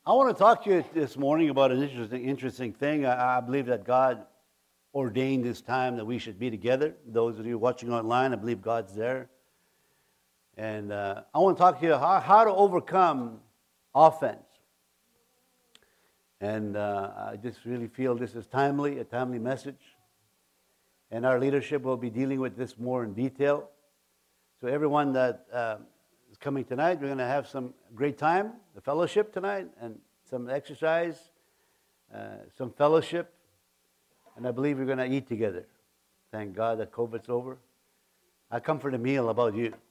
I want to talk to you this morning about an interesting thing. I believe that God ordained this time that we should be together. Those of you watching online, I believe God's there. And I want to talk to you how to overcome offense. And I just really feel this is a timely message. And our leadership will be dealing with this more in detail. So everyone that is coming tonight, we're going to have some great time, the fellowship tonight, and some exercise, some fellowship. And I believe we're going to eat together. Thank God that COVID's over. I come for the meal. How about you?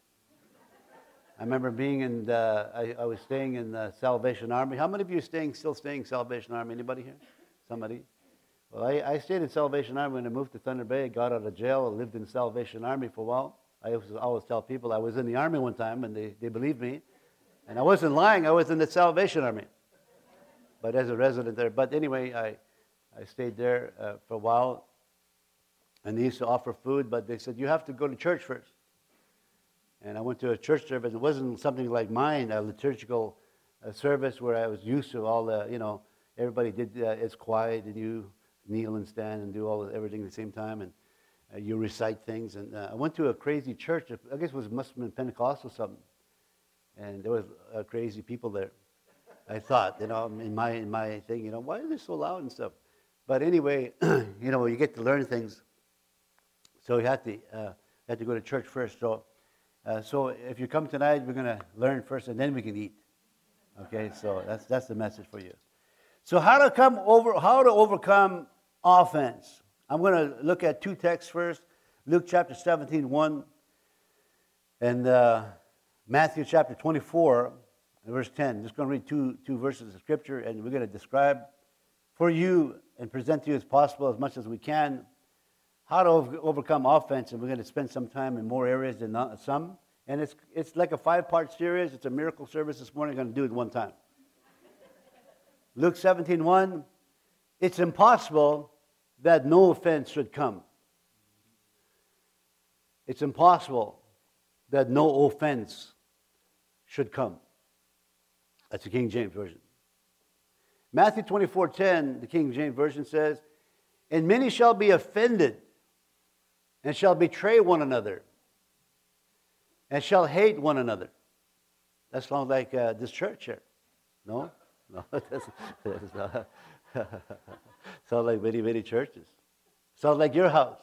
I remember being in, I was staying in the Salvation Army. How many of you are still staying in Salvation Army? Anybody here? Somebody? Well, I stayed in Salvation Army when I moved to Thunder Bay. I got out of jail. I lived in Salvation Army for a while. I always tell people I was in the Army one time, and they believed me. And I wasn't lying. I was in the Salvation Army. But as a resident there. But anyway, I stayed there for a while. And they used to offer food, but they said, you have to go to church first. And I went to a church service. It wasn't something like mine, a liturgical service where I was used to all the, everybody did, it's quiet, and you kneel and stand and do everything at the same time, and you recite things. And I went to a crazy church. I guess must have been Pentecostal or something. And there was crazy people there. I thought, in my thing, why are they so loud and stuff? But anyway, you get to learn things. So you had to go to church first. So if you come tonight, we're going to learn first, and then we can eat. Okay, so that's the message for you. So how to overcome offense. I'm going to look at two texts first. Luke chapter 17:1, and Matthew chapter 24, verse 10. I'm just going to read two verses of Scripture, and we're going to describe for you and present to you as possible, as much as we can, how to overcome offense. And we're going to spend some time in more areas than some. And it's like a 5-part series. It's a miracle service this morning. I'm going to do it one time. Luke 17:1, it's impossible that no offense should come. It's impossible that no offense should come. That's the King James Version. Matthew 24:10, the King James Version says, and many shall be offended and shall betray one another and shall hate one another. That sounds like this church here. No? No, that's not. Sounds like many, many churches. Sounds like your house.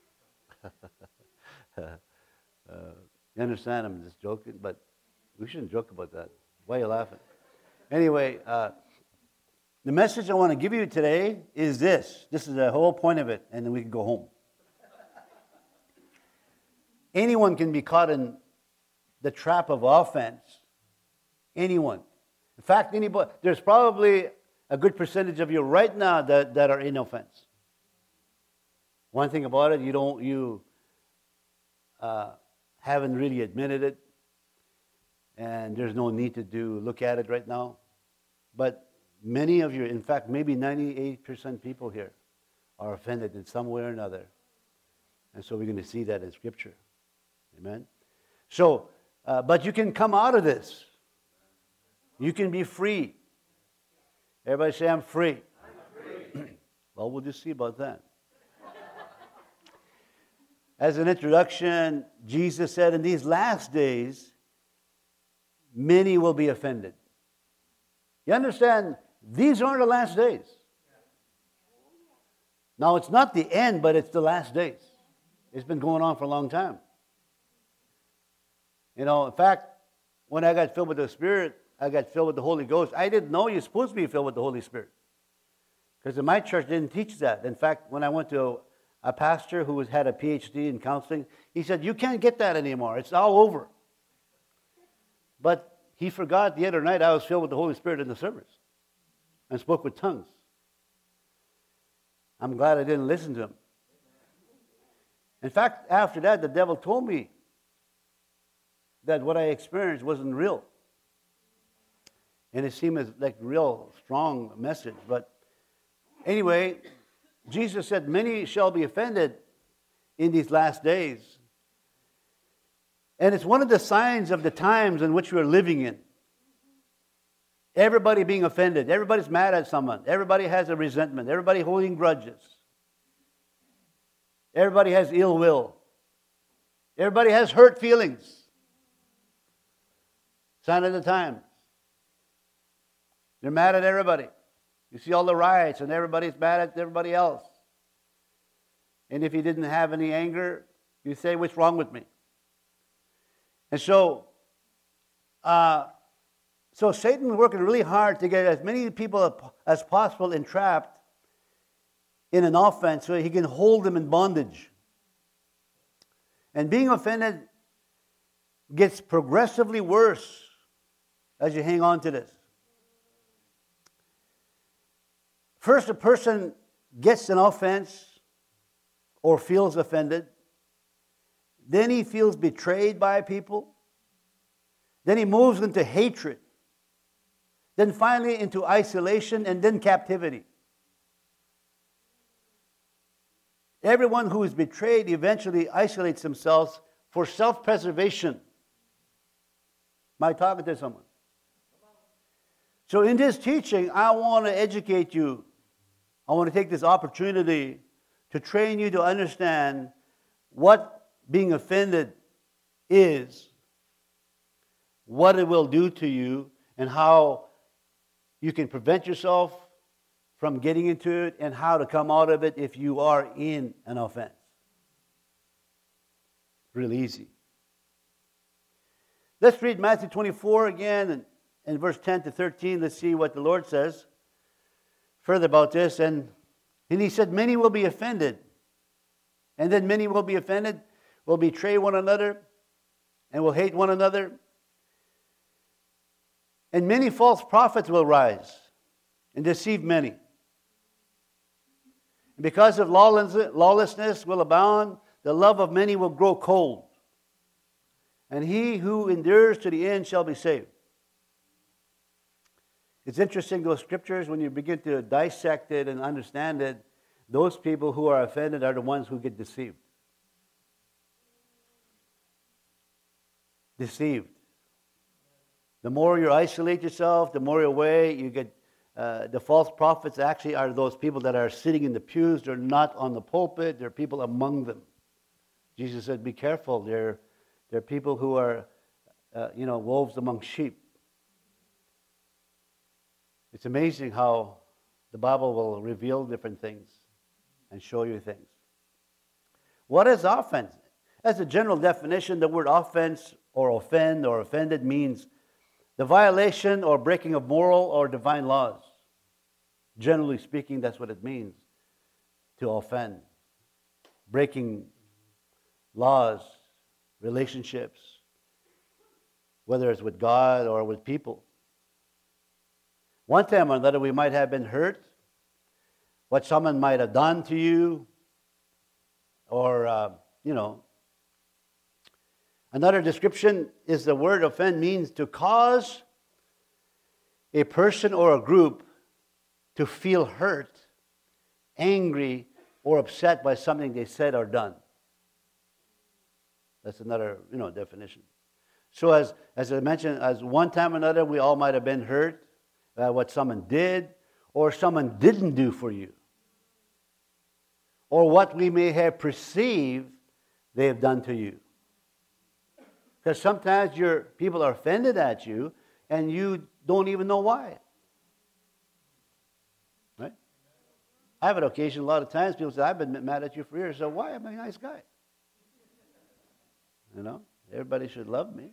You understand? I'm just joking, but we shouldn't joke about that. Why are you laughing? Anyway, the message I want to give you today is this. This is the whole point of it, and then we can go home. Anyone can be caught in the trap of offense. Anyone. In fact, anybody. There's probably a good percentage of you right now that are in offense. One thing about it, you haven't really admitted it, and there's no need to look at it right now. But many of you, in fact, maybe 98% people here are offended in some way or another. And so we're going to see that in Scripture. Amen? So, but you can come out of this. You can be free. Everybody say, I'm free. I'm free. Well, we'll just see about that. As an introduction, Jesus said, in these last days, many will be offended. You understand, these aren't the last days. Now, it's not the end, but it's the last days. It's been going on for a long time. In fact, when I got filled with the Spirit, I got filled with the Holy Ghost. I didn't know you're supposed to be filled with the Holy Spirit. Because in my church, they didn't teach that. In fact, when I went to a pastor who had a PhD in counseling, he said, you can't get that anymore. It's all over. But he forgot the other night I was filled with the Holy Spirit in the service and spoke with tongues. I'm glad I didn't listen to him. In fact, after that, the devil told me that what I experienced wasn't real. And it seemed like a real strong message. But anyway, Jesus said, many shall be offended in these last days. And it's one of the signs of the times in which we're living in. Everybody being offended. Everybody's mad at someone. Everybody has a resentment. Everybody holding grudges. Everybody has ill will. Everybody has hurt feelings. Sign of the times. They're mad at everybody. You see all the riots and everybody's mad at everybody else. And if you didn't have any anger, you say, what's wrong with me? And so Satan is working really hard to get as many people as possible entrapped in an offense so he can hold them in bondage. And being offended gets progressively worse as you hang on to this. First, a person gets an offense or feels offended. Then he feels betrayed by people. Then he moves into hatred. Then finally into isolation and then captivity. Everyone who is betrayed eventually isolates themselves for self-preservation. Am I talking to someone? So in this teaching, I want to educate you. I want to take this opportunity to train you to understand what being offended is, what it will do to you, and how you can prevent yourself from getting into it, and how to come out of it if you are in an offense. Really easy. Let's read Matthew 24 again, and verse 10 to 13. Let's see what the Lord says further about this. And he said, many will be offended. And then many will be offended, will betray one another, and will hate one another. And many false prophets will rise and deceive many. And because of lawlessness will abound, the love of many will grow cold. And he who endures to the end shall be saved. It's interesting, those scriptures, when you begin to dissect it and understand it, those people who are offended are the ones who get deceived. Deceived. The more you isolate yourself, the more away you get. The false prophets actually are those people that are sitting in the pews. They're not on the pulpit. They're people among them. Jesus said, be careful. They're people who are, wolves among sheep. It's amazing how the Bible will reveal different things and show you things. What is offense? As a general definition, the word offense or offend or offended means the violation or breaking of moral or divine laws. Generally speaking, that's what it means to offend. Breaking laws, relationships, whether it's with God or with people. One time or another, we might have been hurt. What someone might have done to you, or, Another description is the word offend means to cause a person or a group to feel hurt, angry, or upset by something they said or done. That's another, definition. So as I mentioned, as one time or another, we all might have been hurt by what someone did or someone didn't do for you. Or what we may have perceived they have done to you. Because sometimes people are offended at you and you don't even know why. Right? I have an occasion, a lot of times, people say, I've been mad at you for years, so why? I'm a nice guy. Everybody should love me.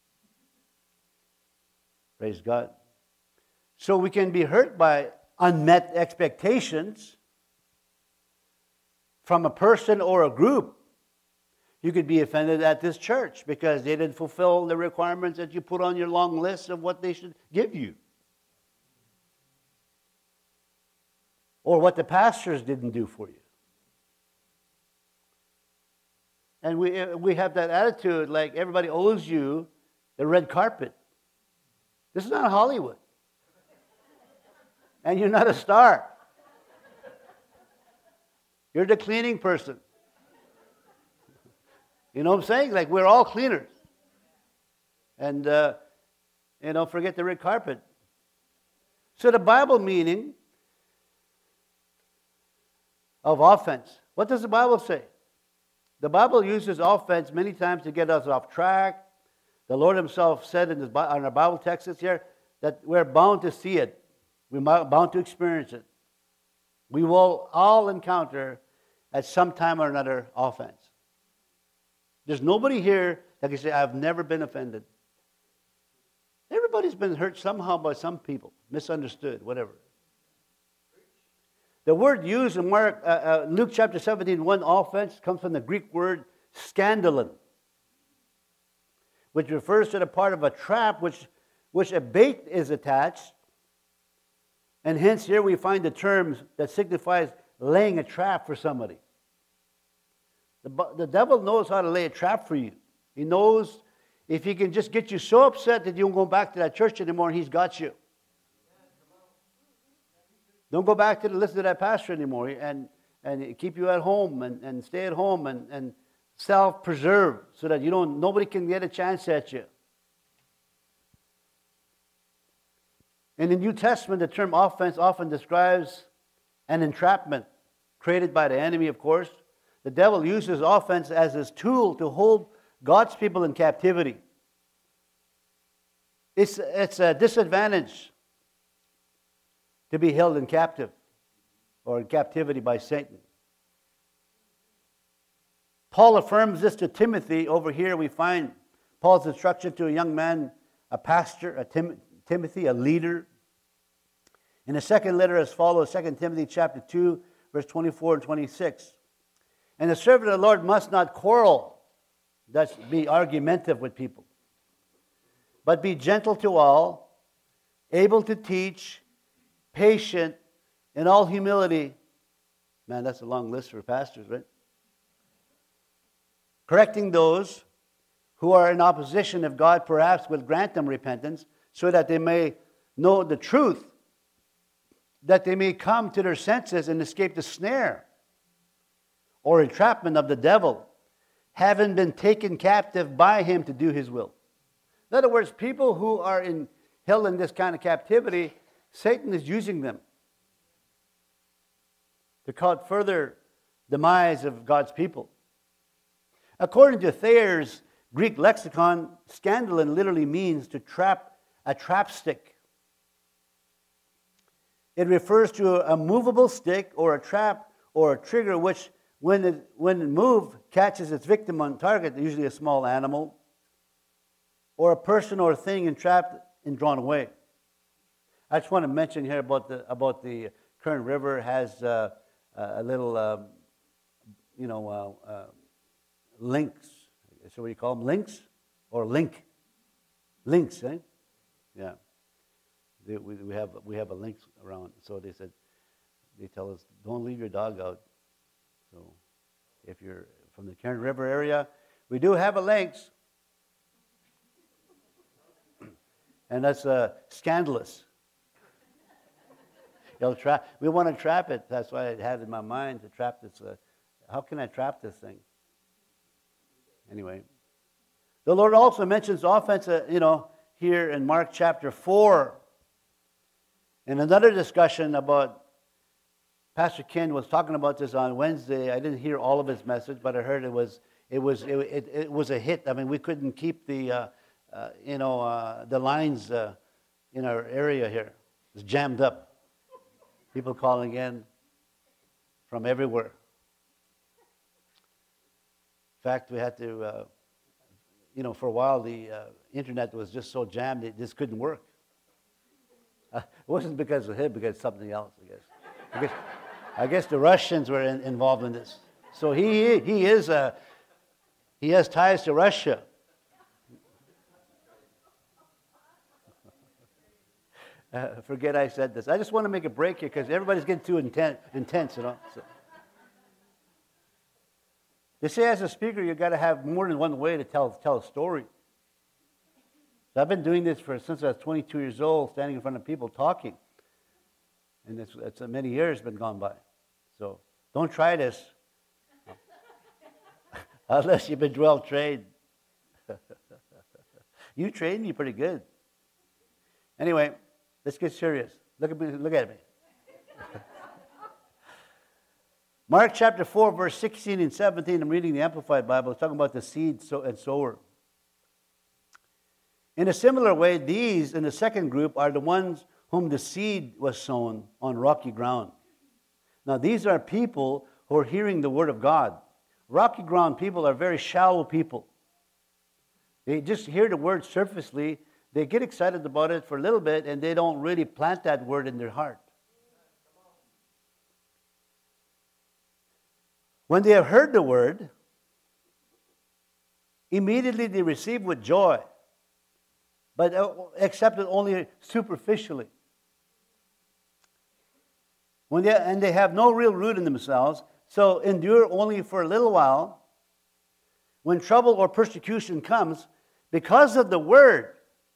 Praise God. So we can be hurt by unmet expectations from a person or a group. You could be offended at this church because they didn't fulfill the requirements that you put on your long list of what they should give you. Or what the pastors didn't do for you. And we have that attitude like everybody owes you the red carpet. This is not Hollywood. And you're not a star. You're the cleaning person. You know what I'm saying? Like, we're all cleaners. And, forget the red carpet. So the Bible meaning of offense. What does the Bible say? The Bible uses offense many times to get us off track. The Lord himself said on our Bible texts here that we're bound to see it. We're bound to experience it. We will all encounter at some time or another offense. There's nobody here that can say, I've never been offended. Everybody's been hurt somehow by some people, misunderstood, whatever. The word used in Luke chapter 17, one offense, comes from the Greek word scandalon, which refers to the part of a trap which a bait is attached. And hence here we find the term that signifies laying a trap for somebody. The devil knows how to lay a trap for you. He knows if he can just get you so upset that you won't go back to that church anymore, he's got you. Don't go back to listen to that pastor anymore and keep you at home and stay at home and self-preserve so that nobody can get a chance at you. In the New Testament, the term offense often describes an entrapment created by the enemy, of course. The devil uses offense as his tool to hold God's people in captivity. It's a disadvantage to be held in captive or in captivity by Satan. Paul affirms this to Timothy. Over here we find Paul's instruction to a young man, a pastor, Timothy, a leader. In the second letter as follows, 2 Timothy chapter 2, verse 24 and 26. And the servant of the Lord must not quarrel, that's be argumentative with people, but be gentle to all, able to teach, patient, in all humility. Man, that's a long list for pastors, right? Correcting those who are in opposition, if God perhaps will grant them repentance, so that they may know the truth, that they may come to their senses and escape the snare or entrapment of the devil, having been taken captive by him to do his will. In other words, people who are held in this kind of captivity, Satan is using them to cause further demise of God's people. According to Thayer's Greek lexicon, scandalon literally means to trap, a trapstick. It refers to a movable stick or a trap or a trigger which, when it moved, catches its victim on target, usually a small animal, or a person or a thing entrapped and drawn away. I just want to mention here about the Kern River has a little, links. So what do you call them? Links or link? Links, eh? Yeah. We have a link around. So they tell us, don't leave your dog out. So if you're from the Kern River area, we do have a lynx. And that's scandalous. We want to trap it. That's why I had it in my mind to trap this. How can I trap this thing? Anyway. The Lord also mentions offense, here in Mark chapter 4. In another discussion about, Pastor Ken was talking about this on Wednesday. I didn't hear all of his message, but I heard it was a hit. I mean, we couldn't keep the lines in our area here. It was jammed up. People calling in from everywhere. In fact, we had to, for a while the internet was just so jammed it just couldn't work. It wasn't because of him, because of something else, I guess. I guess the Russians were involved in this. So he has ties to Russia. Forget I said this. I just want to make a break here because everybody's getting too intense, So. They say as a speaker, you've got to have more than one way to tell a story. So I've been doing this since I was 22 years old, standing in front of people talking. And it's many years been gone by. So don't try this unless you've been well trained. You trained me pretty good. Anyway, let's get serious. Look at me. Look at me. Mark chapter 4, verse 16 and 17. I'm reading the Amplified Bible. It's talking about the seed and sower. In a similar way, these in the second group are the ones whom the seed was sown on rocky ground. Now, these are people who are hearing the word of God. Rocky ground people are very shallow people. They just hear the word surfacely. They get excited about it for a little bit, and they don't really plant that word in their heart. When they have heard the word, immediately they receive with joy, but accept it only superficially. And they have no real root in themselves, so endure only for a little while. When trouble or persecution comes, because of the word,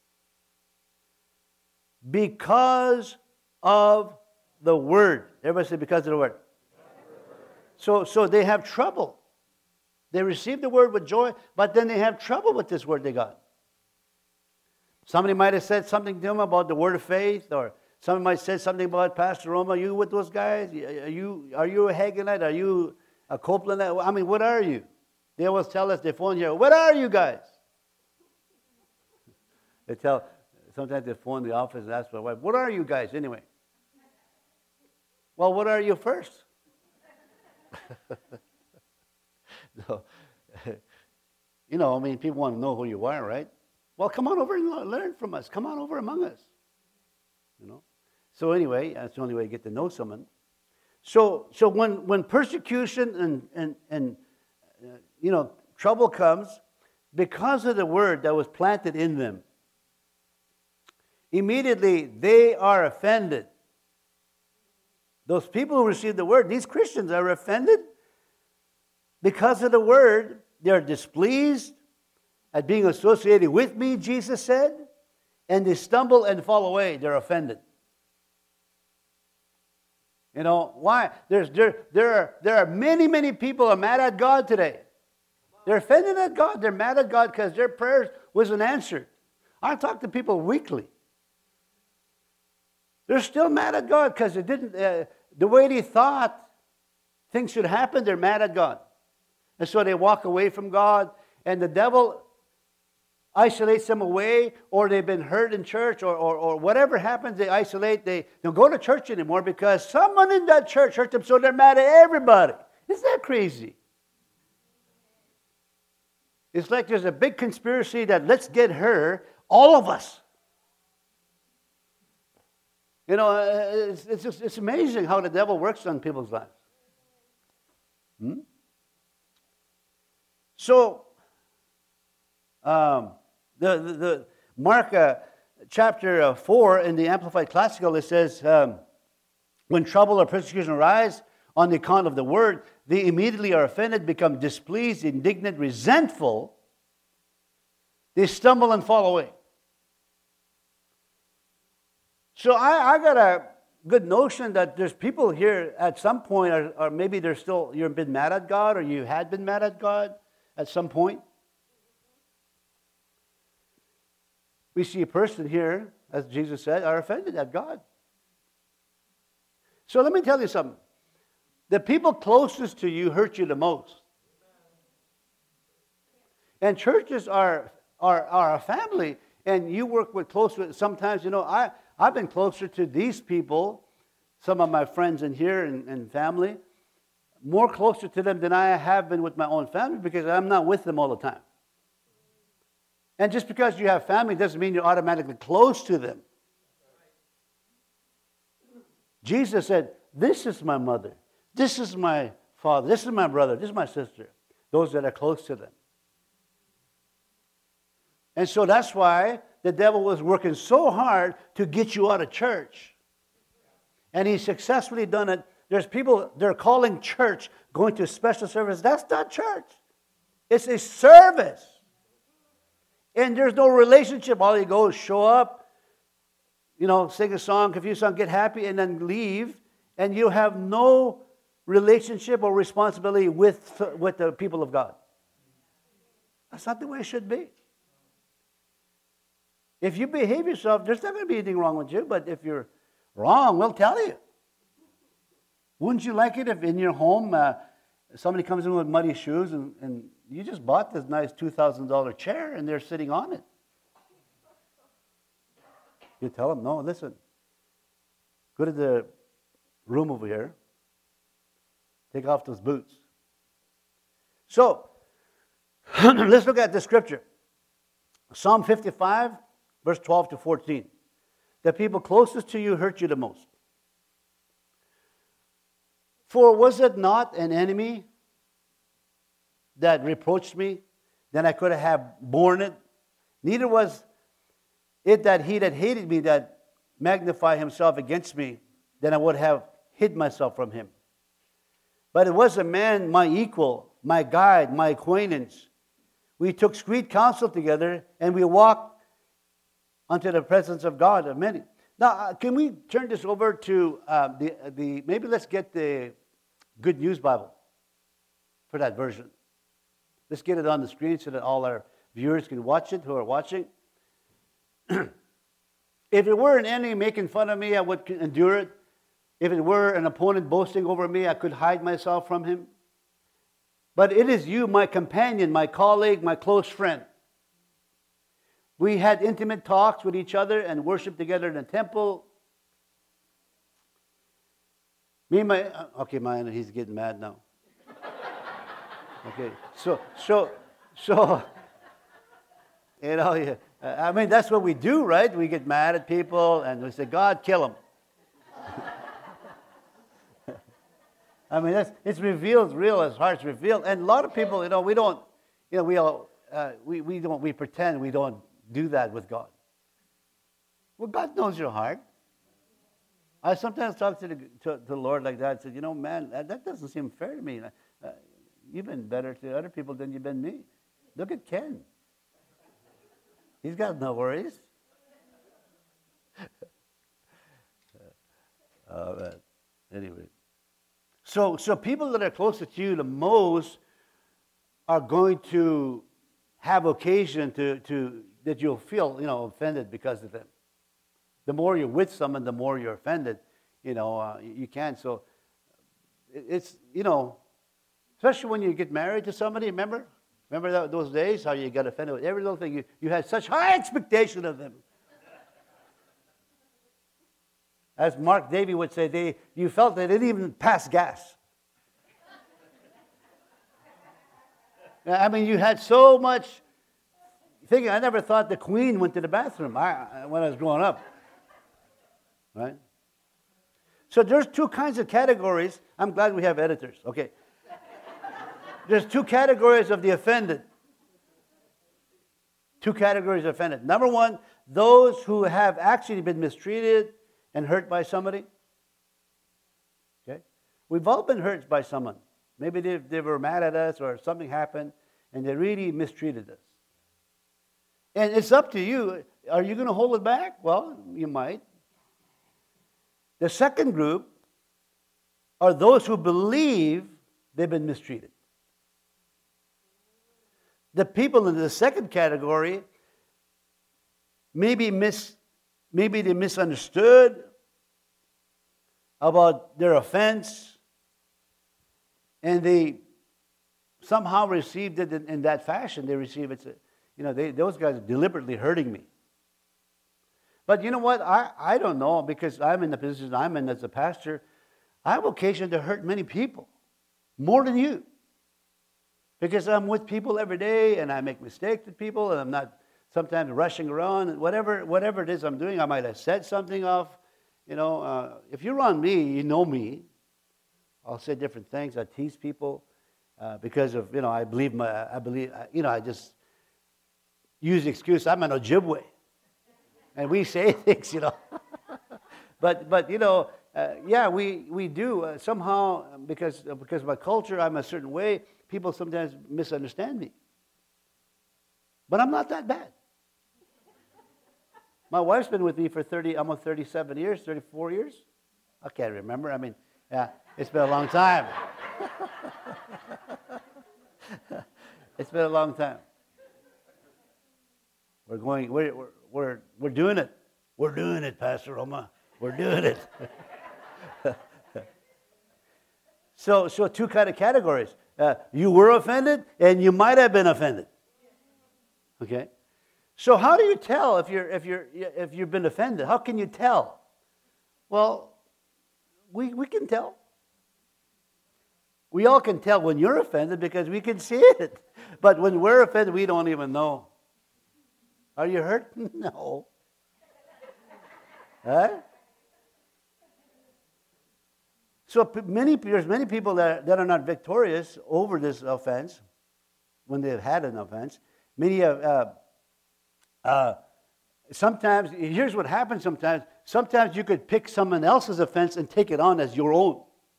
because of the word. Everybody say because of the word. So they have trouble. They receive the word with joy, but then they have trouble with this word they got. Somebody might have said something to them about the word of faith, or somebody might have said something about Pastor Roma. Are you with those guys? Are you a Hagenite? Are you a Copelandite? I mean, what are you? They always tell us, they phone here, what are you guys? Sometimes they phone the office and ask my wife, what are you guys anyway? Well, what are you first? So, I mean, people want to know who you are, right? Well, come on over and learn from us. Come on over among us. So anyway, that's the only way to get to know someone. So when persecution and trouble comes, because of the word that was planted in them, immediately they are offended. Those people who receive the word, these Christians are offended because of the word. They are displeased at being associated with me, Jesus said, and they stumble and fall away. They're offended. Why? There are many people are mad at God today. They're offended at God. They're mad at God because their prayers wasn't answered. I talk to people weekly. They're still mad at God because it didn't, the way they thought things should happen, they're mad at God. And so they walk away from God, and the devil isolates them away, or they've been hurt in church, or whatever happens, they isolate. They don't go to church anymore because someone in that church hurt them, so they're mad at everybody. Isn't that crazy? It's like there's a big conspiracy that let's get her, all of us. It's amazing how the devil works on people's lives. So, the Mark chapter 4 in the Amplified Classical, it says, when trouble or persecution arise on the account of the word, they immediately are offended, become displeased, indignant, resentful. They stumble and fall away. So I got a good notion that there's people here at some point, or maybe you've been mad at God, or you had been mad at God at some point. We see a person here, as Jesus said, are offended at God. So let me tell you something. The people closest to you hurt you the most. And churches are a family, and you work with sometimes, I've been closer to these people, some of my friends in here and family, more closer to them than I have been with my own family because I'm not with them all the time. And just because you have family doesn't mean you're automatically close to them. Jesus said, this is my mother, this is my father, this is my brother, this is my sister, those that are close to them. And so that's why the devil was working so hard to get you out of church. And he's successfully done it. There's people, they're calling church, going to a special service. That's not church. It's a service. And there's no relationship. All you go is show up, sing a song, confuse song, get happy, and then leave. And you have no relationship or responsibility with the people of God. That's not the way it should be. If you behave yourself, there's not going to be anything wrong with you. But if you're Wrong, we'll tell you. Wouldn't you like it if in your home somebody comes in with muddy shoes and you just bought this nice $2,000 chair and they're sitting on it? You tell them, no, listen, go to the room over here, take off those boots. So, let's look at the scripture. Psalm 55, verse 12 to 14. The people closest to you hurt you the most. For was it not an enemy that reproached me? Then I could have borne it. Neither was it that he that hated me that magnified himself against me, then I would have hid myself from him. But it was a man, my equal, my guide, my acquaintance. We took sweet counsel together, and we walked unto the presence of God of many. Now, can we turn this over to maybe let's get the Good News Bible for that version. Let's get it on the screen so that all our viewers can watch it who are watching. If it were an enemy making fun of me, I would endure it. If it were an opponent boasting over me, I could hide myself from him. But it is you, my companion, my colleague, my close friend. We had intimate talks with each other and worshiped together in the temple. Okay, he's getting mad now. Okay, so, you know, yeah. I mean, that's what we do, right? We get mad at people and we say, God, kill them. I mean, it's revealed, real as heart's revealed. And a lot of people, you know, we pretend we don't do that with God. Well, God knows your heart. I sometimes talk to the Lord like that and say, you know, man, that doesn't seem fair to me. You've been better to other people than you've been me. Look at Ken. He's got no worries. Anyway. So people that are closest to you the most are going to have occasion to that you'll feel, you know, offended because of them. The more you're with someone, the more you're offended. You know, you can. So it's, you know, especially when you get married to somebody, remember those days, how you got offended with every little thing. You had such high expectation of them. As Mark Davy would say, you felt they didn't even pass gas. I mean, you had so much thinking. I never thought the Queen went to the bathroom when I was growing up. Right? So there's two kinds of categories. I'm glad we have editors. Okay. There's two categories of the offended. Two categories of offended. Number one, those who have actually been mistreated and hurt by somebody. Okay? We've all been hurt by someone. Maybe they were mad at us or something happened and they really mistreated us. And it's up to you. Are you going to hold it back? Well, you might. The second group are those who believe they've been mistreated. The people in the second category maybe they misunderstood about their offense, and they somehow received it in that fashion. They receive it, you know, those guys are deliberately hurting me. But you know what? I don't know, because I'm in the position I'm in as a pastor. I have occasion to hurt many people, more than you. Because I'm with people every day, and I make mistakes with people, and I'm not sometimes rushing around, and whatever it is I'm doing, I might have said something off. You know, if you're on me, you know me. I'll say different things. I tease people because of, you know, I believe, you know, I just use the excuse, I'm an Ojibwe. And we say things, you know. but you know, yeah, we do. Somehow, because of my culture, I'm a certain way, people sometimes misunderstand me. But I'm not that bad. My wife's been with me for almost 37 years, 34 years. I can't remember. I mean, yeah, it's been a long time. It's been a long time. We're doing it. We're doing it, Pastor Roma. We're doing it. So two kind of categories. You were offended, and you might have been offended. Okay. So how do you tell if you've been offended? How can you tell? Well, we can tell. We all can tell when you're offended because we can see it. But when we're offended, we don't even know. Are you hurt? No. Huh? So there's many people that are not victorious over this offense when they've had an offense. Many sometimes, here's what happens sometimes. Sometimes you could pick someone else's offense and take it on as your own.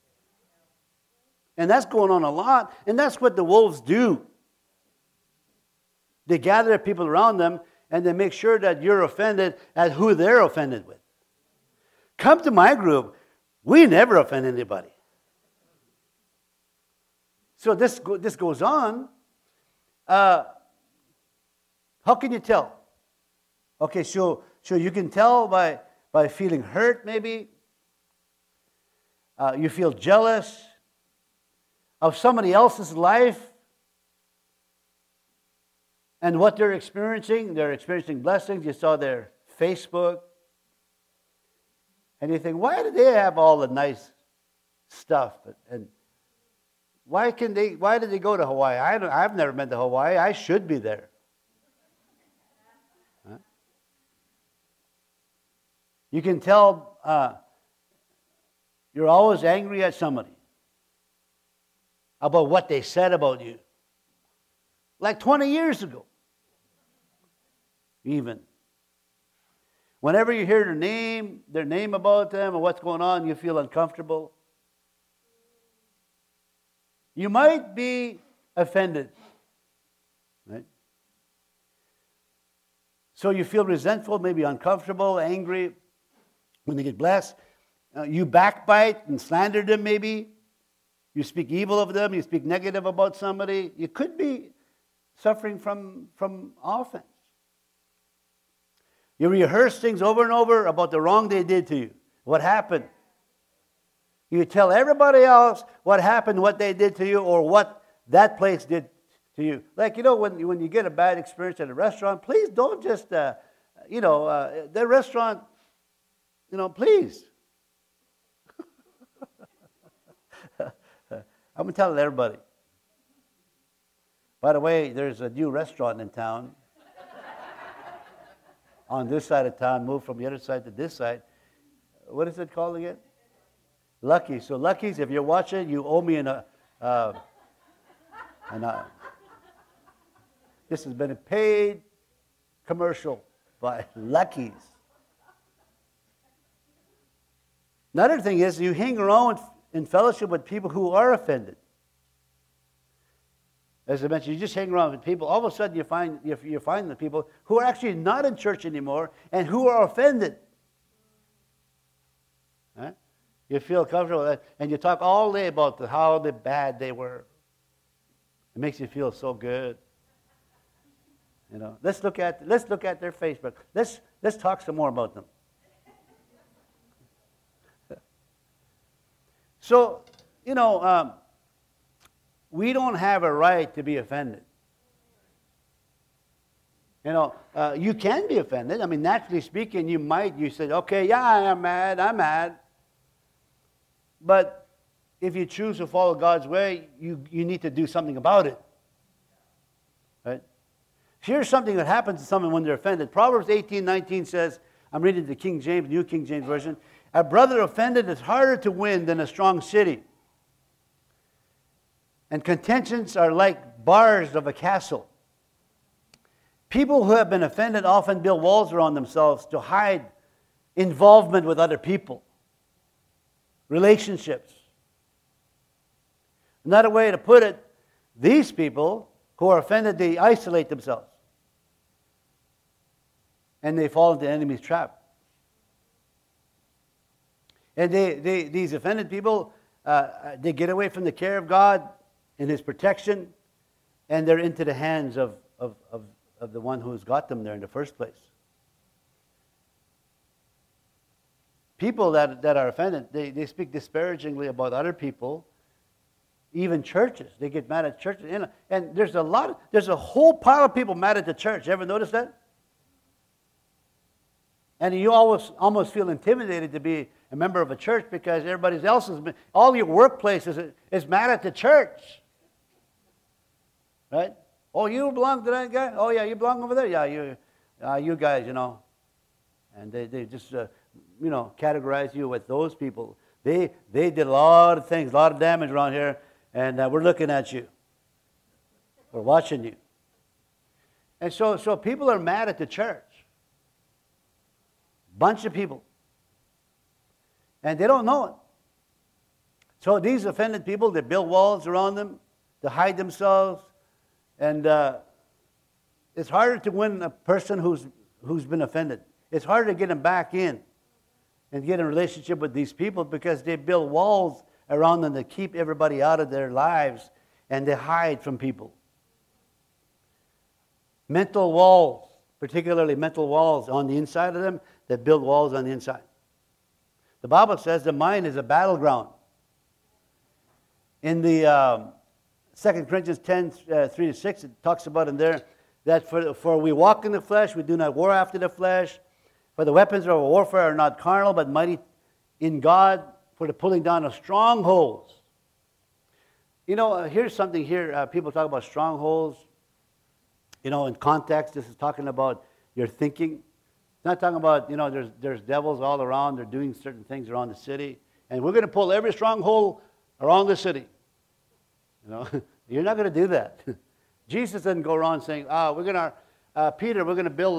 And that's going on a lot. And that's what the wolves do. They gather people around them and they make sure that you're offended at who they're offended with. Come to my group. We never offend anybody. So this goes on. How can you tell? Okay, so you can tell by feeling hurt, maybe. You feel jealous of somebody else's life and what they're experiencing. They're experiencing blessings. You saw their Facebook. And you think, why do they have all the nice stuff? And why did they go to Hawaii? I've never been to Hawaii. I should be there. Huh? You can tell you're always angry at somebody about what they said about you. Like 20 years ago. Even. Whenever you hear their name about them or what's going on, you feel uncomfortable. You might be offended. Right? So you feel resentful, maybe uncomfortable, angry when they get blessed. You backbite and slander them maybe. You speak evil of them. You speak negative about somebody. You could be suffering from offense. You rehearse things over and over about the wrong they did to you. What happened? You tell everybody else what happened, what they did to you, or what that place did to you. Like, when you get a bad experience at a restaurant, please don't just, the restaurant, please. I'm going to tell everybody. By the way, there's a new restaurant in town. On this side of town, moved from the other side to this side. What is it called again? Lucky's. So Lucky's, if you're watching, you owe me this has been a paid commercial by Lucky's. Another thing is you hang around in fellowship with people who are offended. As I mentioned, you just hang around with people. All of a sudden, you find the people who are actually not in church anymore and who are offended. Right? You feel comfortable with that, and you talk all day about how bad they were. It makes you feel so good. Let's look at their Facebook. Let's talk some more about them. So, we don't have a right to be offended. You can be offended. I mean, naturally speaking, you say, okay, yeah, I'm mad. But if you choose to follow God's way, you need to do something about it. Right? Here's something that happens to someone when they're offended. Proverbs 18:19 says, I'm reading the New King James Version, a brother offended is harder to win than a strong city. And contentions are like bars of a castle. People who have been offended often build walls around themselves to hide involvement with other people, relationships. Another way to put it, these people who are offended, they isolate themselves. And they fall into the enemy's trap. And these offended people, they get away from the care of God and His protection, and they're into the hands of the one who's got them there in the first place. people that are offended, they speak disparagingly about other people, even churches. They get mad at churches. And there's a whole pile of people mad at the church. Ever notice that? And you almost feel intimidated to be a member of a church because everybody else all your workplace is mad at the church. Right? Oh, you belong to that guy? Oh, yeah, you belong over there? Yeah, you guys, And they just, categorize you with those people. They did a lot of things, a lot of damage around here, and we're looking at you. We're watching you. And so people are mad at the church. Bunch of people. And they don't know it. So these offended people, they build walls around them to hide themselves. And it's harder to win a person who's been offended. It's harder to get them back in and get in a relationship with these people because they build walls around them to keep everybody out of their lives, and they hide from people. Mental walls, particularly mental walls on the inside of them, that build walls on the inside. The Bible says the mind is a battleground. In the 2 Corinthians 10, 3-6, it talks about in there that for we walk in the flesh, we do not war after the flesh. For the weapons of our warfare are not carnal, but mighty in God for the pulling down of strongholds. Here's something here. People talk about strongholds. In context, this is talking about your thinking. It's not talking about, there's devils all around. They're doing certain things around the city. And we're going to pull every stronghold around the city. You're not going to do that. Jesus didn't go around saying, Peter, we're going to build,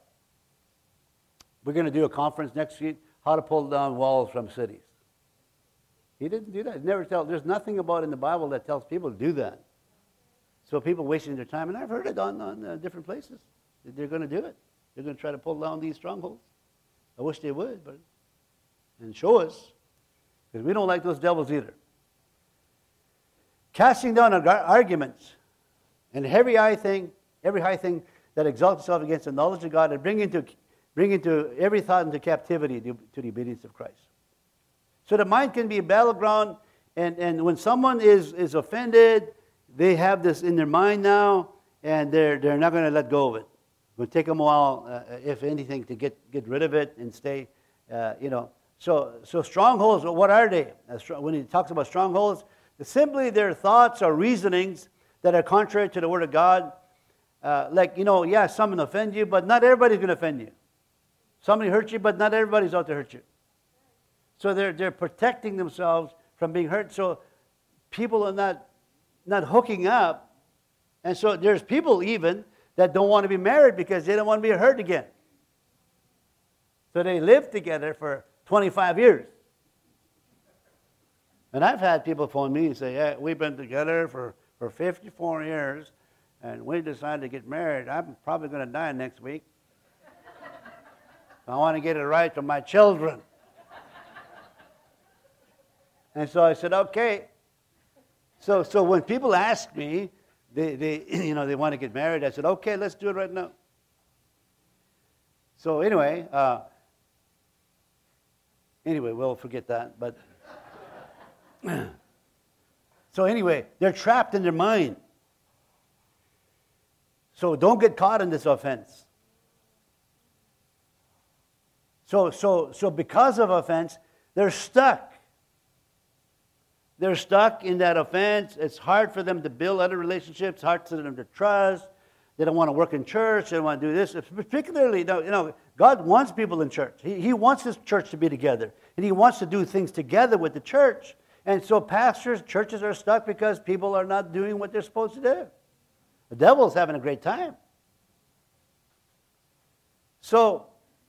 we're going to do a conference next week, how to pull down walls from cities. He didn't do that. There's nothing about in the Bible that tells people to do that. So people wasting their time, and I've heard it on different places. They're going to do it. They're going to try to pull down these strongholds. I wish they would, and show us, because we don't like those devils either. Casting down arguments and every high thing that exalts itself against the knowledge of God, and bring into every thought into captivity to the obedience of Christ. So the mind can be a battleground, and when someone is offended, they have this in their mind now, and they're not going to let go of it. It will take them a while, if anything, to get rid of it and stay, So strongholds, what are they? When he talks about strongholds, simply their thoughts or reasonings that are contrary to the Word of God. Someone offend you, but not everybody's going to offend you. Somebody hurt you, but not everybody's out to hurt you. So they're protecting themselves from being hurt. So people are not hooking up. And so there's people even that don't want to be married because they don't want to be hurt again. So they live together for 25 years. And I've had people phone me and say, yeah, we've been together for 54 years, and we decided to get married. I'm probably going to die next week. I want to get it right for my children. And so I said, okay. So when people ask me, they want to get married, I said, okay, let's do it right now. So anyway, we'll forget that. But so anyway, they're trapped in their mind. So don't get caught in this offense. So because of offense, they're stuck. They're stuck in that offense. It's hard for them to build other relationships, hard for them to trust. They don't want to work in church. They don't want to do this. Particularly, God wants people in church. He wants His church to be together. And He wants to do things together with the church. And so pastors, churches are stuck because people are not doing what they're supposed to do. The devil's having a great time. So,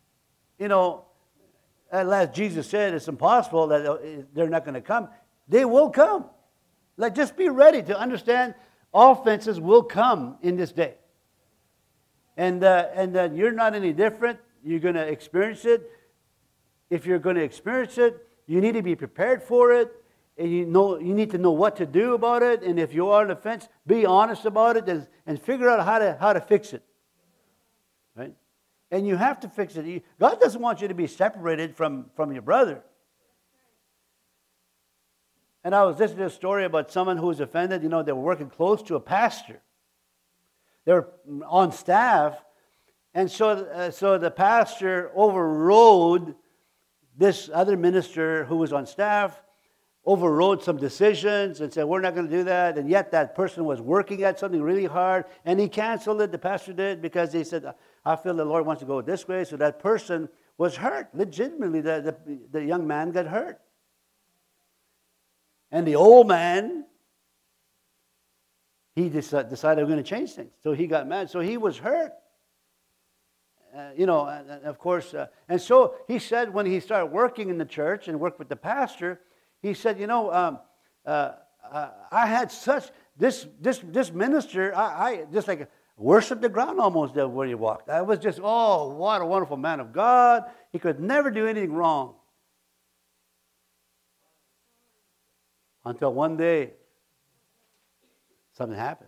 as Jesus said, it's impossible that they're not going to come. They will come. Just be ready to understand offenses will come in this day. And that you're not any different. You're going to experience it. If you're going to experience it, you need to be prepared for it. And you need to know what to do about it. And if you are on the fence, be honest about it and figure out how to fix it. Right? And you have to fix it. God doesn't want you to be separated from your brother. And I was listening to a story about someone who was offended. You know, they were working close to a pastor. They were on staff. And so the pastor overrode this other minister who was on staff, overrode some decisions and said, we're not going to do that. And yet that person was working at something really hard. And he canceled it, the pastor did, because he said, I feel the Lord wants to go this way. So that person was hurt. Legitimately, the young man got hurt. And the old man, he decided we're going to change things. So he got mad. So he was hurt. Of course. And so he said when he started working in the church and worked with the pastor, he said, I had such, this minister, I just like worshiped the ground almost where he walked. I was just, oh, what a wonderful man of God. He could never do anything wrong. Until one day, something happened.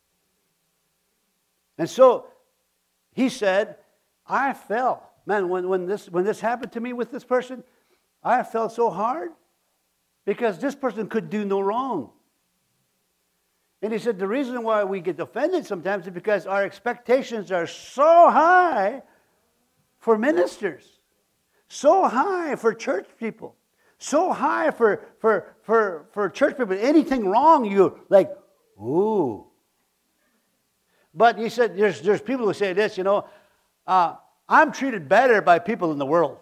And so he said, I fell. Man, when this happened to me with this person, I felt so hard because this person could do no wrong. And he said the reason why we get offended sometimes is because our expectations are so high for ministers, so high for church people, so high for church people. Anything wrong, you like, ooh. But he said there's people who say this, I'm treated better by people in the world.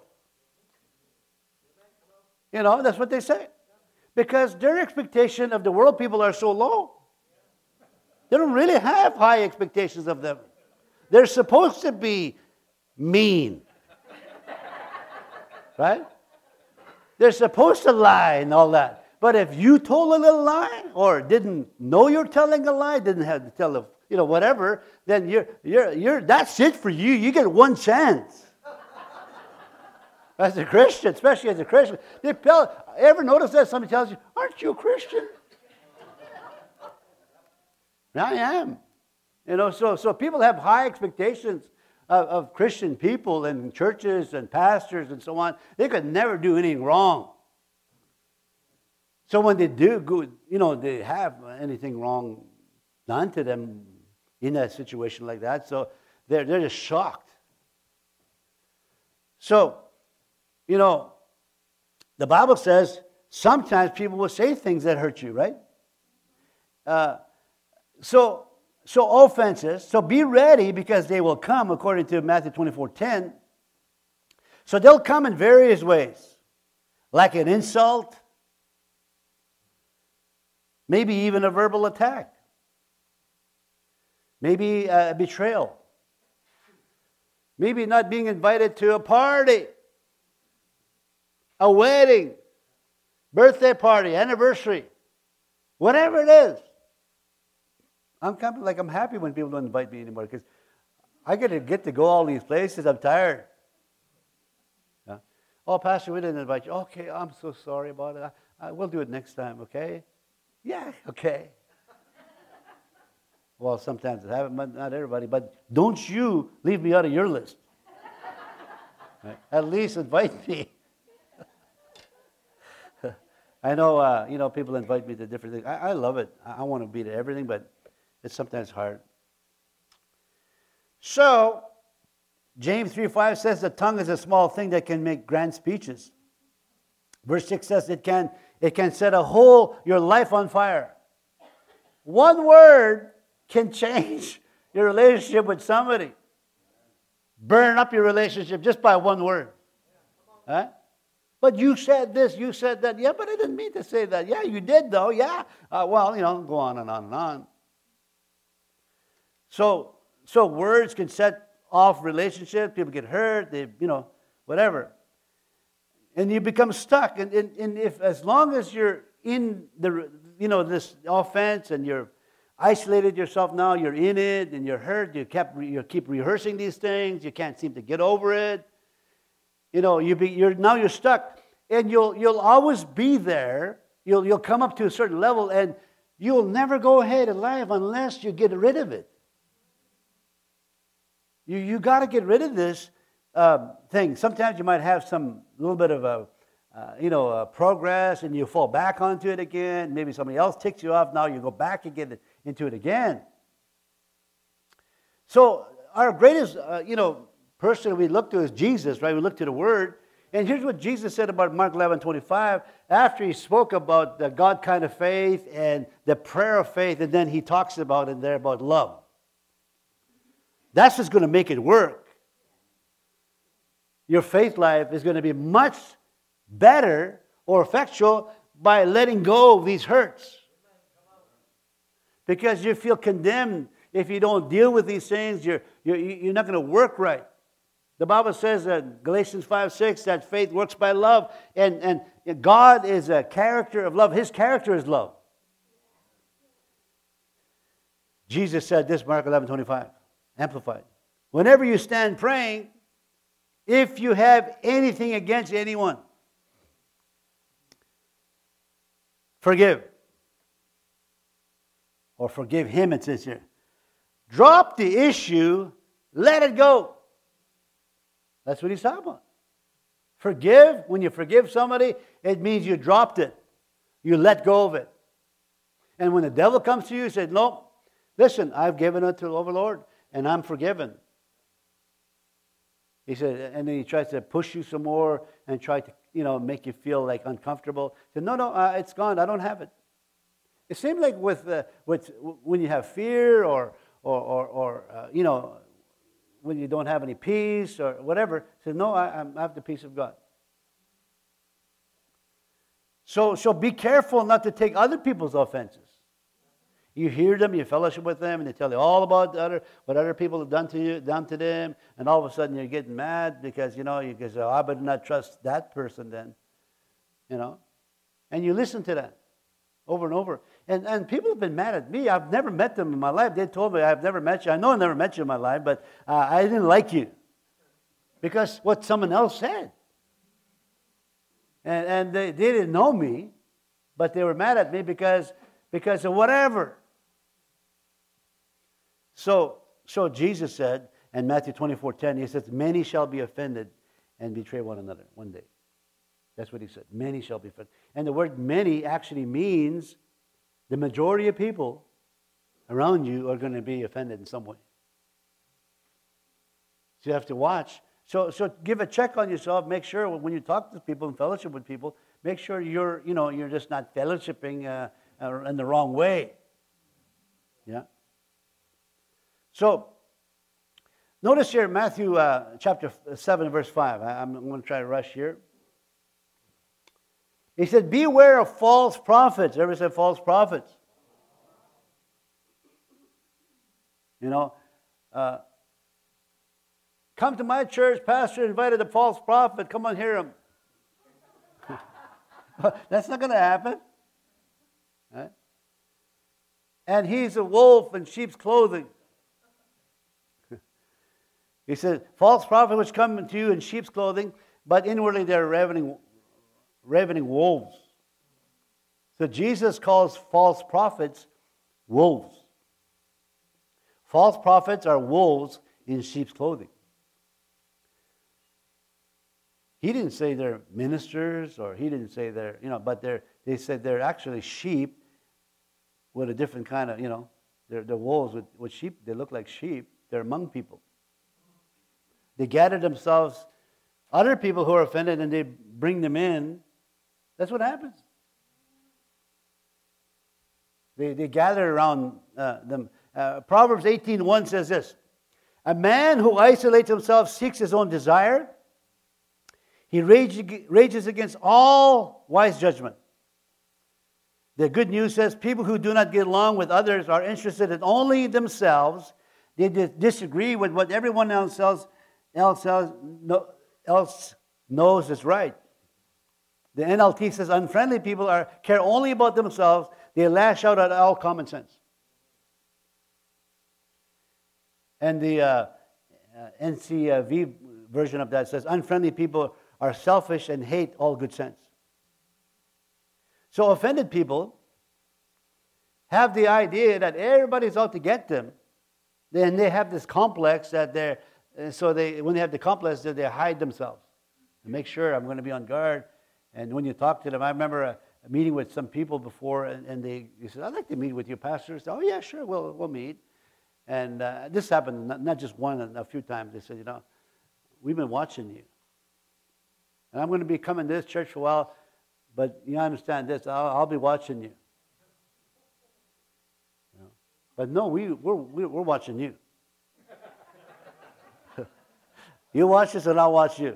That's what they say. Because their expectation of the world people are so low. They don't really have high expectations of them. They're supposed to be mean. Right? They're supposed to lie and all that. But if you told a little lie or didn't know you're telling a lie, didn't have to tell a whatever, then you're that's it for you. You get one chance. As a Christian, especially as a Christian. Ever notice that somebody tells you, aren't you a Christian? I am. So people have high expectations of Christian people and churches and pastors and so on. They could never do anything wrong. So when they do good, they have anything wrong done to them in a situation like that. So they're just shocked. So, the Bible says sometimes people will say things that hurt you, right? So offenses. So be ready because they will come, according to Matthew 24:10. So they'll come in various ways, like an insult, maybe even a verbal attack, maybe a betrayal, maybe not being invited to a party, a wedding, birthday party, anniversary, whatever it is. I'm happy when people don't invite me anymore because I get to go all these places. I'm tired. Yeah. Oh, Pastor, we didn't invite you. Okay, I'm so sorry about it. We'll do it next time, okay? Yeah, okay. Well, sometimes it happens, but not everybody. But don't you leave me out of your list. Right? At least invite me. I know, people invite me to different things. I love it. I want to be to everything, but it's sometimes hard. So, James 3:5 says the tongue is a small thing that can make grand speeches. Verse 6 says it can set your life on fire. One word can change your relationship with somebody. Burn up your relationship just by one word. Huh? But you said this, you said that. Yeah, but I didn't mean to say that. Yeah, you did though. Yeah. Go on and on and on. So words can set off relationships. People get hurt. Whatever. And you become stuck. And if as long as you're in this offense and you're isolated yourself now, you're in it and you're hurt. You keep rehearsing these things. You can't seem to get over it. You're stuck, and you'll always be there. You'll come up to a certain level, and you'll never go ahead in life unless you get rid of it. You got to get rid of this thing. Sometimes you might have some little bit of a progress, and you fall back onto it again. Maybe somebody else ticks you off. Now you go back again into it again. So our greatest, person we look to is Jesus, right? We look to the Word. And here's what Jesus said about Mark 11:25. After he spoke about the God kind of faith and the prayer of faith, and then he talks about in there about love. That's what's going to make it work. Your faith life is going to be much better or effectual by letting go of these hurts. Because you feel condemned if you don't deal with these things. You're not going to work right. The Bible says that Galatians 5:6 that faith works by love, and God is a character of love. His character is love. Jesus said this, Mark 11:25, Amplified. Whenever you stand praying, if you have anything against anyone, forgive. Or forgive him, it says here. Drop the issue, let it go. That's what he's talking about. Forgive. When you forgive somebody, it means you dropped it. You let go of it. And when the devil comes to you and says, no, listen, I've given it to the Lord, and I'm forgiven. He said, and then he tries to push you some more and try to, make you feel like uncomfortable. He said, no, it's gone. I don't have it. It seems like with when you have fear or when you don't have any peace or whatever, says, no, I have the peace of God. So be careful not to take other people's offenses. You hear them, you fellowship with them, and they tell you all about what other people have done to them, and all of a sudden you're getting mad because, you can say, I better not trust that person then. And you listen to that over and over. And people have been mad at me. I've never met them in my life. They told me, I've never met you. I know I never met you in my life, but I didn't like you because what someone else said. And they didn't know me, but they were mad at me because of whatever. So Jesus said in Matthew 24:10, he says, many shall be offended and betray one another one day. That's what he said. Many shall be offended. And the word many actually means the majority of people around you are going to be offended in some way. So you have to watch. So give a check on yourself. Make sure when you talk to people and fellowship with people, make sure you're just not fellowshipping in the wrong way. Yeah. So notice here Matthew chapter 7 verse 5. I'm going to try to rush here. He said, beware of false prophets. Ever said false prophets? Come to my church, pastor invited a false prophet. Come on, hear him. That's not going to happen. Right? And he's a wolf in sheep's clothing. He said, false prophets which come to you in sheep's clothing, but inwardly they're ravening wolves. So Jesus calls false prophets wolves. False prophets are wolves in sheep's clothing. He didn't say they're ministers, or he didn't say they're, but they said they're actually sheep with a different kind of, they're wolves with sheep. They look like sheep. They're among people. They gather themselves, other people who are offended, and they bring them in. That's what happens. They gather around them. Proverbs 18:1 says this: a man who isolates himself seeks his own desire. He rages against all wise judgment. The good news says people who do not get along with others are interested in only themselves. They disagree with what everyone else knows is right. The NLT says unfriendly people care only about themselves. They lash out at all common sense. And the NCV version of that says unfriendly people are selfish and hate all good sense. So offended people have the idea that everybody's out to get them. Then they have this complex that And so when they have the complex, they hide themselves to make sure I'm going to be on guard. And when you talk to them, I remember a meeting with some people before, and they said, "I'd like to meet with you, Pastor." I said, "Oh yeah, sure, we'll meet." And this happened not just one, a few times. They said, "We've been watching you, and I'm going to be coming to this church for a while, but you understand this, I'll be watching you." But no, we're watching you. You watch us and I'll watch you.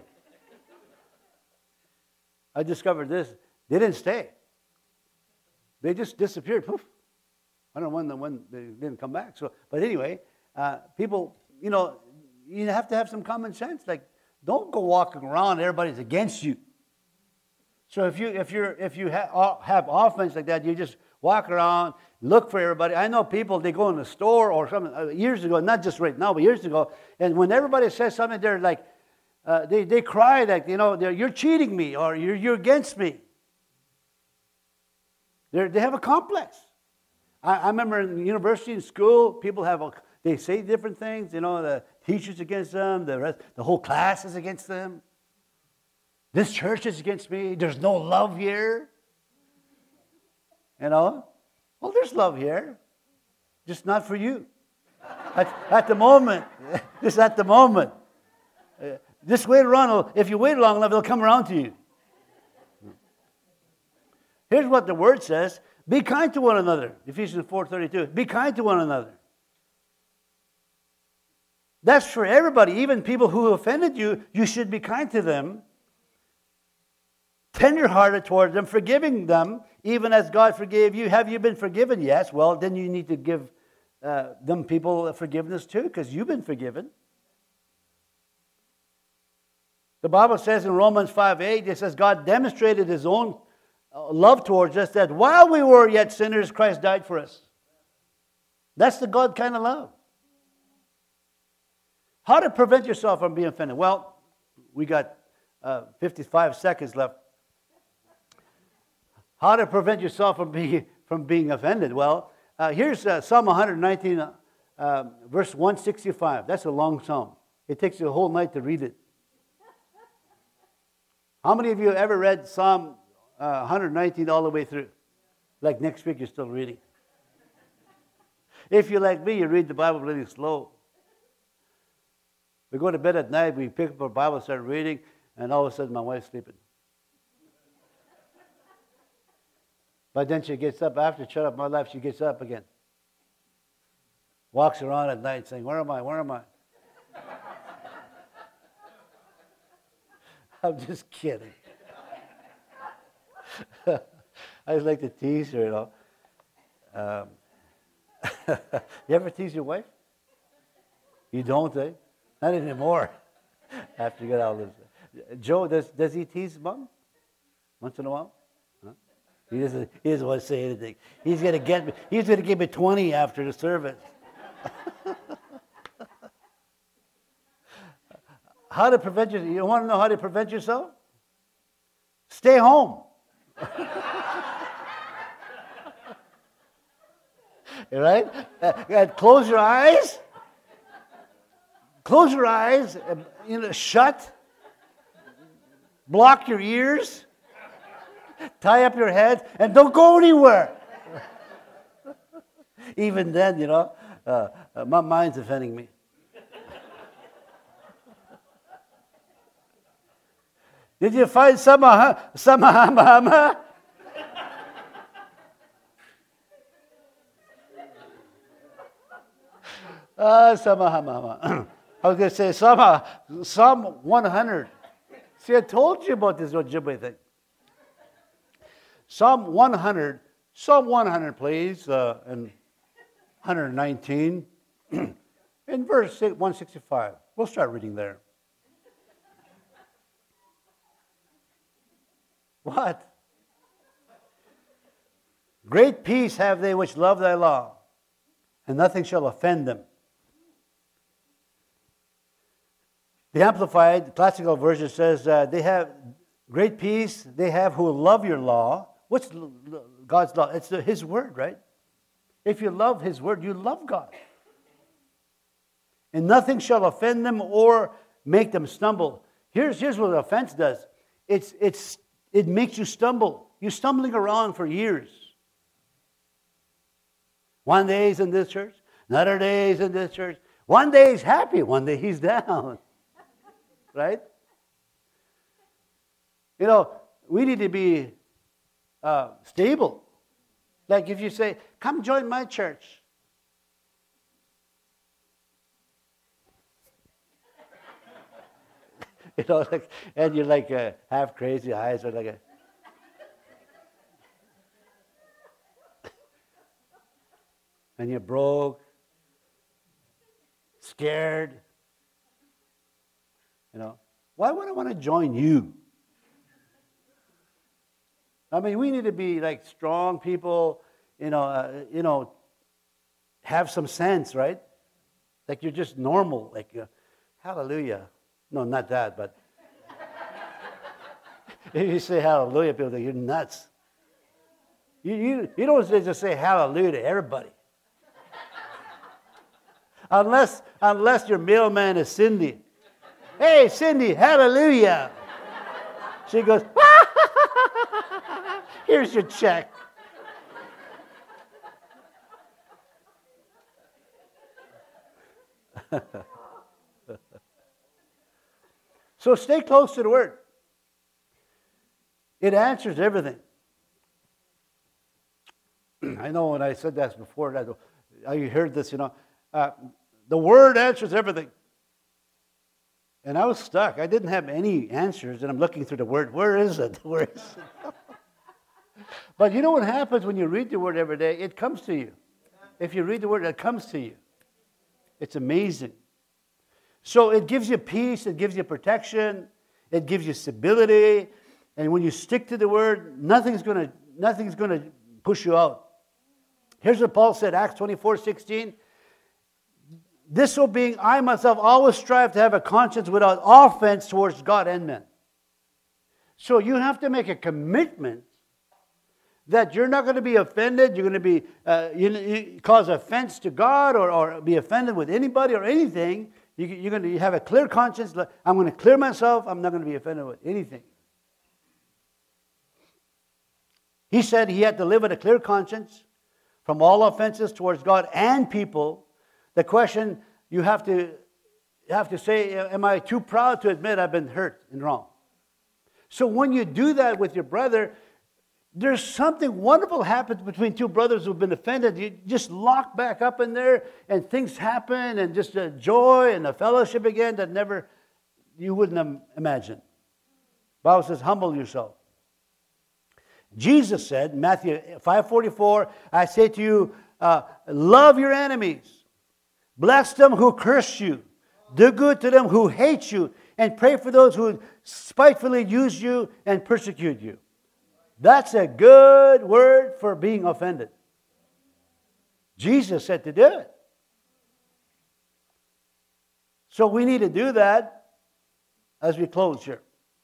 I discovered this. They didn't stay. They just disappeared. Poof. I don't know when they didn't come back. So, but anyway, people, you have to have some common sense. Like, don't go walking around, everybody's against you. So if you have offense like that, you just walk around, look for everybody. I know people, they go in the store or something years ago, not just right now, but years ago, and when everybody says something, they're like, they cry like, you're cheating me or you're against me. They have a complex. I remember in university and school, people they say different things. The teachers against them, the whole class is against them. This church is against me. There's no love here. Well, there's love here, just not for you. At the moment, just at the moment. Just wait around. If you wait long enough, they'll come around to you. Here's what the Word says. Be kind to one another. Ephesians 4:32. Be kind to one another. That's for everybody. Even people who offended you, you should be kind to them. Tender-hearted towards them, forgiving them, even as God forgave you. Have you been forgiven? Yes. Well, then you need to give them people forgiveness too, because you've been forgiven. The Bible says in Romans 5:8, it says, God demonstrated His own love towards us, that while we were yet sinners, Christ died for us. That's the God kind of love. How to prevent yourself from being offended? Well, we got 55 seconds left. How to prevent yourself from being offended? Well, here's Psalm 119, verse 165. That's a long psalm. It takes you a whole night to read it. How many of you have ever read Psalm 119 all the way through? Like next week you're still reading. If you're like me, you read the Bible really slow. We go to bed at night, we pick up our Bible, start reading, and all of a sudden my wife's sleeping. But then she gets up, after shut up my life, she gets up again. Walks around at night saying, where am I, where am I? I'm just kidding. I just like to tease her, You ever tease your wife? You don't, eh? Not anymore. After you get out of this. Joe, does he tease Mom? Once in a while? Huh? He doesn't want to say anything. He's going to give me 20 after the service. How to prevent yourself? You want to know how to prevent yourself? Stay home. Right? Close your eyes. Close your eyes. Shut. Block your ears. Tie up your head, and don't go anywhere. Even then, my mind's offending me. Did you find Samahama? Samahama. I was going to say Psalm 100. See, I told you about this Ojibwe thing. Psalm 100, please, and 119, in verse 165. We'll start reading there. What? Great peace have they which love thy law, and nothing shall offend them. The Amplified Classical Version says they have great peace, they have who love your law. What's God's law? It's His word, right? If you love His word, you love God. and nothing shall offend them or make them stumble. Here's what offense does. It makes you stumble. You're stumbling around for years. One day he's in this church, another day he's in this church. One day he's happy, one day he's down. Right? You know, we need to be stable. Like if you say, come join my church. You know, like, and you're like half crazy eyes or like a... and you're broke, scared. You know, why would I want to join you? I mean, we need to be like strong people, have some sense, right? Like you're just normal, like hallelujah. No, not that, but if you say hallelujah, people think you're nuts. You don't just say hallelujah to everybody. Unless your mailman is Cindy. Hey, Cindy, hallelujah. She goes, here's your check. So stay close to the Word. It answers everything. I know when I said that before, I heard this, the Word answers everything. And I was stuck. I didn't have any answers, and I'm looking through the Word. Where is it? Where is it? But you know what happens when you read the Word every day? It comes to you. If you read the Word, it comes to you. It's amazing. So it gives you peace, it gives you protection, it gives you stability, and when you stick to the Word, nothing's going to push you out. Here's what Paul said, Acts 24:16. This so being, I myself always strive to have a conscience without offense towards God and men. So you have to make a commitment that you're not going to be offended, you're going to be you cause offense to God or be offended with anybody or anything. You're going to have a clear conscience. I'm going to clear myself. I'm not going to be offended with anything. He said he had to live with a clear conscience from all offenses towards God and people. The question you have to say, am I too proud to admit I've been hurt and wrong? So when you do that with your brother, there's something wonderful happens between two brothers who've been offended. You just lock back up in there and things happen and just a joy and a fellowship again that never you wouldn't imagine. The Bible says, humble yourself. Jesus said, Matthew 5:44, I say to you, love your enemies. Bless them who curse you. Do good to them who hate you. And pray for those who spitefully use you and persecute you. That's a good word for being offended. Jesus said to do it. So we need to do that as we close here.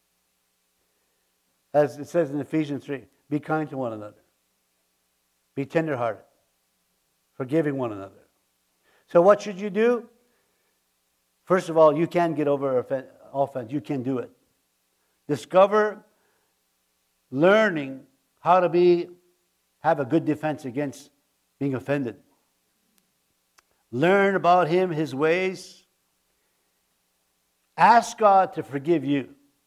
As it says in Ephesians 3, be kind to one another. Be tenderhearted. Forgiving one another. So what should you do? First of all, you can get over offense. You can do it. Discover learning how to have a good defense against being offended. Learn about Him, His ways. Ask God to forgive you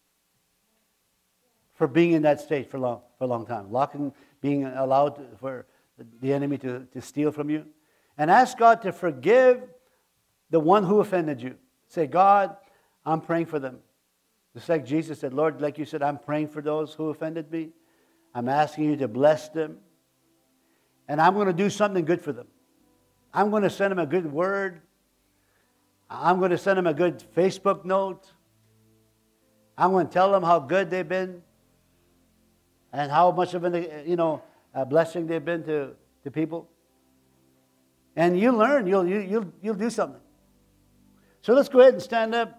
for being in that state for a long time. Being allowed for the enemy to steal from you. And ask God to forgive the one who offended you. Say, God, I'm praying for them. Just like Jesus said, Lord, like you said, I'm praying for those who offended me. I'm asking you to bless them. And I'm going to do something good for them. I'm going to send them a good word. I'm going to send them a good Facebook note. I'm going to tell them how good they've been and how much of a blessing they've been to people. And you learn. You'll do something. So let's go ahead and stand up.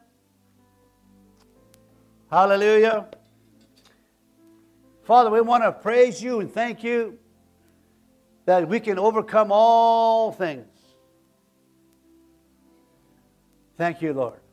Hallelujah. Father, we want to praise you and thank you that we can overcome all things Thank you, Lord.